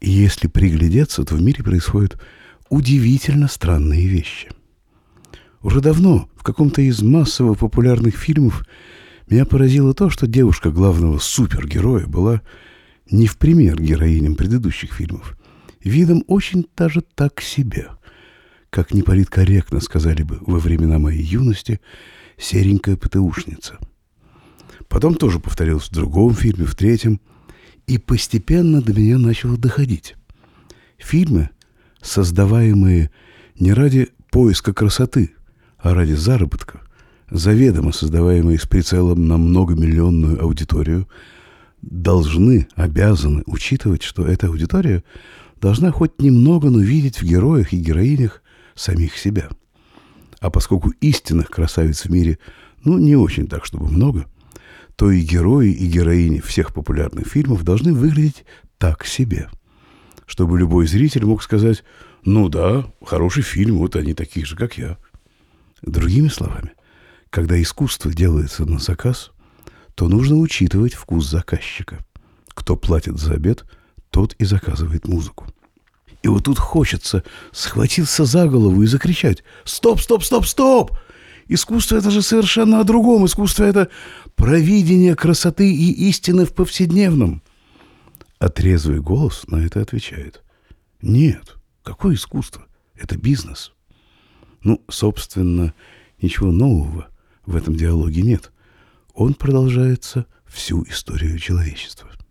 И если приглядеться, то в мире происходят удивительно странные вещи. Уже давно в каком-то из массово популярных фильмов меня поразило то, что девушка главного супергероя была не в пример героиням предыдущих фильмов. Видом очень даже так себе. Как неполиткорректно сказали бы во времена моей юности, серенькая ПТУшница. Потом тоже повторилось в другом фильме, в третьем. И постепенно до меня начало доходить. Фильмы, создаваемые не ради поиска красоты, а ради заработка, заведомо создаваемые с прицелом на многомиллионную аудиторию, должны, обязаны учитывать, что эта аудитория должна хоть немного, но видеть в героях и героинях самих себя. А поскольку истинных красавиц в мире, не очень так, чтобы много, то и герои, и героини всех популярных фильмов должны выглядеть так себе. Чтобы любой зритель мог сказать: ну да, хороший фильм, вот они такие же, как я. Другими словами, когда искусство делается на заказ, то нужно учитывать вкус заказчика. Кто платит за обед, тот и заказывает музыку. И вот тут хочется схватиться за голову и закричать: стоп, стоп, стоп, стоп! Искусство — это же совершенно о другом. Искусство — это провидение красоты и истины в повседневном. А трезвый голос на это отвечает: нет, какое искусство? Это бизнес. Собственно, ничего нового в этом диалоге нет. Он продолжается всю историю человечества.